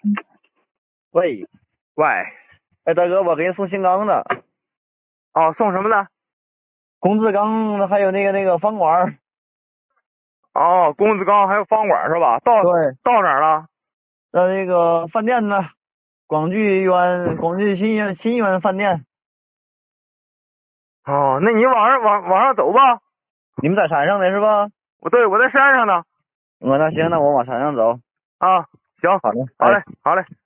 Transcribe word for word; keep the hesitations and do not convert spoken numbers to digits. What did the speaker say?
喂， 喂， 哎，大哥，我给你送新缸的， 哦，送什么的？ 工字缸，还有那个那个方管儿。 哦，公子缸还有方管是吧？到对， 到哪儿了？ 在那个饭店呢，广聚园，广聚新源新源饭店。 哦，那你往上往往上走吧。 你们在山上的是吧？ 我对我在山上呢。 我那行，那我往山上走。 啊，行， 好的，哎。 好嘞，好嘞。